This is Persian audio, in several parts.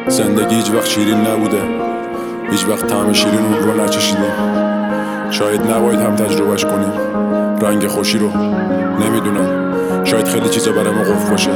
زندگی هیچ وقت شیرین نبوده، هیچ وقت طعم شیرین اون رو نچشیدیم. شاید نباید هم تجربهش کنیم رنگ خوشی رو، نمیدونم، شاید خیلی چیزا برای ما قفل باشه.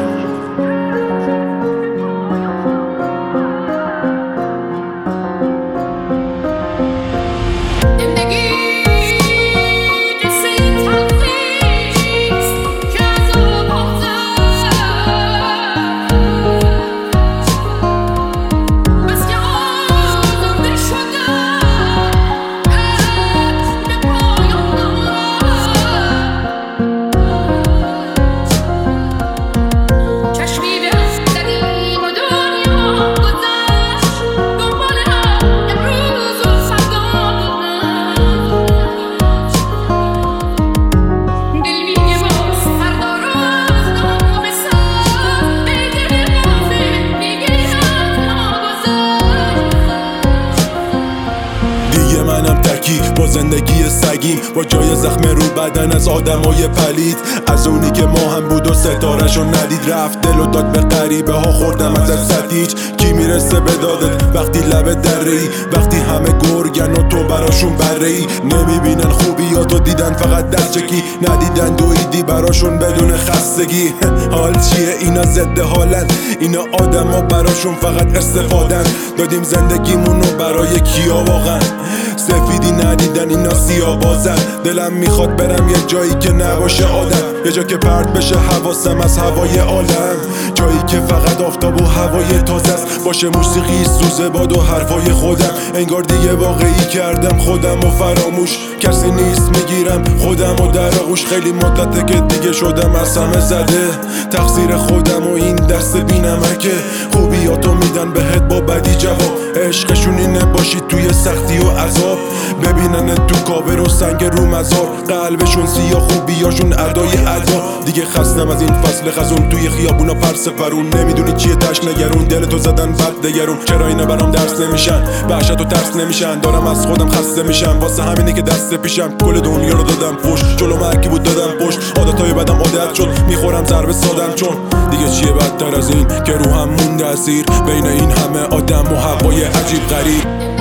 منم تکی با زندگی سگیم، با جای زخم رو بدن از آدمای پلید، از اونی که ما هم بود و ستاره‌شو ندید. رفت دل و داد به غریبه ها، خوردم ازش ستیج. کی میرسه به دادت وقتی لب دره‌ای، وقتی همه گرگن و تو براشون بره‌ای. نمیبینن خوبیاتو، دیدن فقط دست چکی، ندیدن دویدی براشون بدون خستگی. حال چیه؟ اینا ضد حالن، اینا آدما براشون فقط استفادن. دادیم زندگیمونو برای کیا واقعا؟ سفیدی ندیدن، اینا سیاه بازن. دلم میخواد برم یه جایی که نباشه آدم، یه جا که پرت بشه حواسم از هوای عالم، جایی که فقط آفتاب و هوای تازه است، باشه موسیقی سوز باد و حرفای خودم. انگار دیگه واقعی کردم خودم و فراموش کسی نیست، میگیرم خودم و در آغوش. خیلی مدته که دیگه شدم از همه زده، تقصیر خودم و این دست بینمکه. خوبیاتو میدن بهت با بدی جواب، عشقشون اینه باشی توی سختی و عذاب، ببینن تو کابر و سنگ رو مزار. قلبشون سیاه، خوبیاشون ادای ادا. دیگه خستم از این فصل خزون، توی خیابونا پرس فرون. نمیدونی چیه تش نگرون، دلتو زدن بد دگرون. چرا اینا برام درس نمیشن، وحشت و ترس نمیشن، دارم از خودم خسته میشم. واسه همینه که دست پیشم کل دنیا رو دادم پشت، جلو مرکی بود دادم پشت. عادتای بدم عادت شد، میخورم ضربه سادم، چون دیگه چیه بدتر از این که روحم مونده اسیر بین این همه آدم و هوای عجیب غریب.